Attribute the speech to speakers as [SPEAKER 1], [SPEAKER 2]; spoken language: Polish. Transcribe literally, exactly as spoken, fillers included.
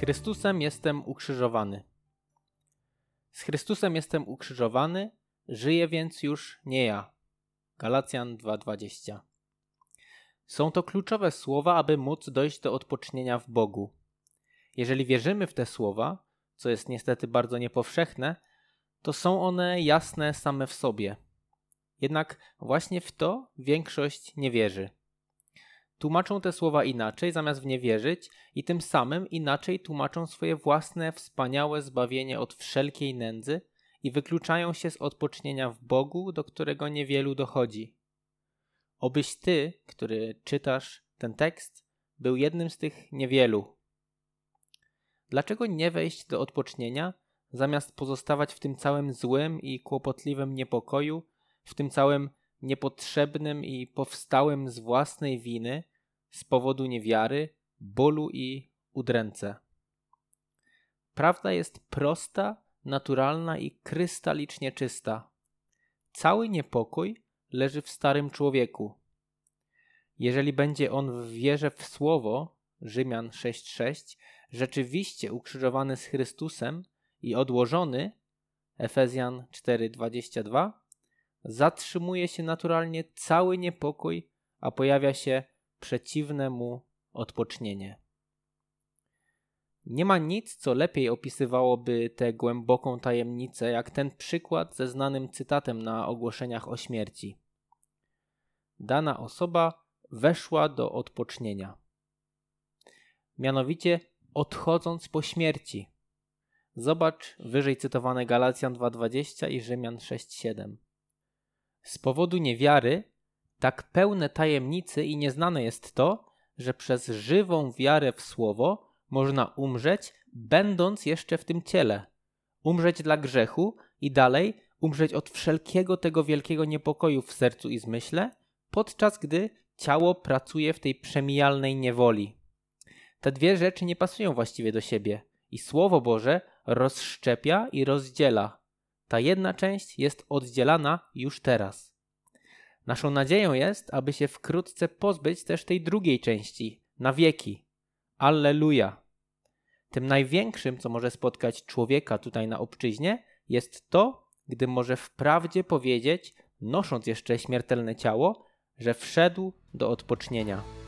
[SPEAKER 1] Chrystusem jestem ukrzyżowany. Z Chrystusem jestem ukrzyżowany, żyję więc już nie ja. Galacjan dwa dwadzieścia. Są to kluczowe słowa, aby móc dojść do odpocznienia w Bogu. Jeżeli wierzymy w te słowa, co jest niestety bardzo niepowszechne, to są one jasne same w sobie. Jednak właśnie w to większość nie wierzy. Tłumaczą te słowa inaczej, zamiast w nie wierzyć, i tym samym inaczej tłumaczą swoje własne wspaniałe zbawienie od wszelkiej nędzy i wykluczają się z odpocznienia w Bogu, do którego niewielu dochodzi. Obyś ty, który czytasz ten tekst, był jednym z tych niewielu. Dlaczego nie wejść do odpocznienia, zamiast pozostawać w tym całym złym i kłopotliwym niepokoju, w tym całym niepotrzebnym i powstałym z własnej winy, z powodu niewiary, bólu i udręce? Prawda jest prosta, naturalna i krystalicznie czysta. Cały niepokój leży w starym człowieku. Jeżeli będzie on w wierze w słowo, Rzymian sześć sześć, rzeczywiście ukrzyżowany z Chrystusem i odłożony, Efezjan cztery dwadzieścia dwa, zatrzymuje się naturalnie cały niepokój, a pojawia się przeciwne mu odpocznienie. Nie ma nic, co lepiej opisywałoby tę głęboką tajemnicę, jak ten przykład ze znanym cytatem na ogłoszeniach o śmierci. Dana osoba weszła do odpocznienia. Mianowicie odchodząc po śmierci. Zobacz wyżej cytowane Galacjan dwa dwadzieścia i Rzymian sześć siedem. Z powodu niewiary tak pełne tajemnicy i nieznane jest to, że przez żywą wiarę w słowo można umrzeć, będąc jeszcze w tym ciele. Umrzeć dla grzechu i dalej umrzeć od wszelkiego tego wielkiego niepokoju w sercu i zmyśle, podczas gdy ciało pracuje w tej przemijalnej niewoli. Te dwie rzeczy nie pasują właściwie do siebie i Słowo Boże rozszczepia i rozdziela. Ta jedna część jest oddzielana już teraz. Naszą nadzieją jest, aby się wkrótce pozbyć też tej drugiej części, na wieki. Alleluja! Tym największym, co może spotkać człowieka tutaj na obczyźnie, jest to, gdy może wprawdzie powiedzieć, nosząc jeszcze śmiertelne ciało, że wszedł do odpocznienia.